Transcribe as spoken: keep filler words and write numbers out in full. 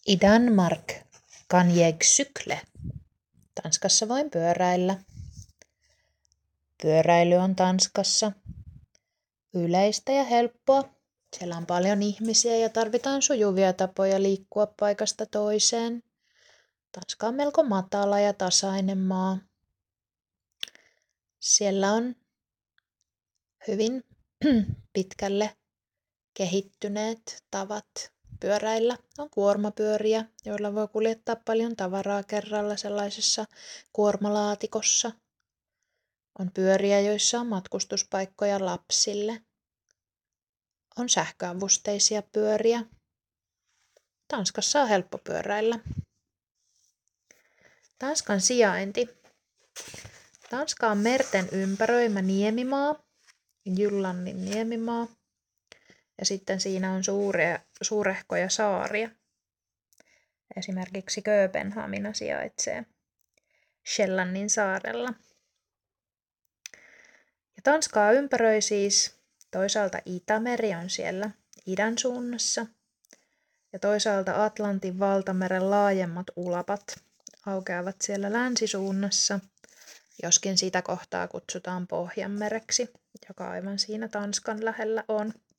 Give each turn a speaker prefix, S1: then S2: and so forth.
S1: I Danmark kan jag cykla. Tanskassa voin pyöräillä. Pyöräily on Tanskassa yleistä ja helppoa. Siellä on paljon ihmisiä ja tarvitaan sujuvia tapoja liikkua paikasta toiseen. Tanska on melko matala ja tasainen maa. Siellä on hyvin pitkälle kehittyneet tavat pyöräillä. On kuormapyöriä, joilla voi kuljettaa paljon tavaraa kerralla sellaisessa kuormalaatikossa. On pyöriä, joissa on matkustuspaikkoja lapsille. On sähköavusteisia pyöriä. Tanskassa on helppo pyöräillä. Tanskan sijainti. Tanska on merten ympäröimä niemimaa, Jyllannin niemimaa. Ja sitten siinä on suuria, suurehkoja saaria. Esimerkiksi Kööpenhamina sijaitsee Själlannin saarella. Ja Tanskaa ympäröi siis toisaalta Itämeri on siellä idän suunnassa ja toisaalta Atlantin valtameren laajemmat ulapat aukeavat siellä länsisuunnassa, joskin sitä kohtaa kutsutaan Pohjanmereksi, joka aivan siinä Tanskan lähellä on.